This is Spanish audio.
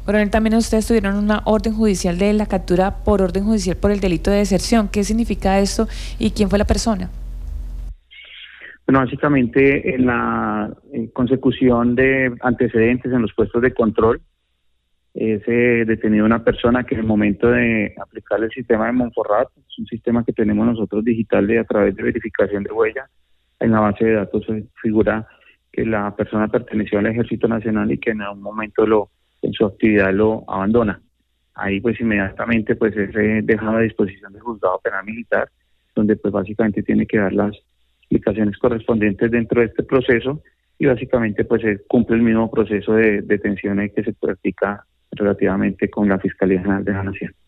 Coronel, también ustedes tuvieron una orden judicial de la captura por orden judicial por el delito de deserción. ¿Qué significa esto y quién fue la persona? Bueno, básicamente en la consecución de antecedentes en los puestos de control, es detenido una persona que en el momento de aplicar el sistema de Monforrat, es un sistema que tenemos nosotros digital a través de verificación de huella, en la base de datos figura que la persona perteneció al Ejército Nacional y que en algún momento en su actividad lo abandona. Ahí pues inmediatamente pues es dejado a disposición del Juzgado Penal Militar, donde pues básicamente tiene que dar las explicaciones correspondientes dentro de este proceso y básicamente pues cumple el mismo proceso de detención que se practica relativamente con la Fiscalía General de la Nación.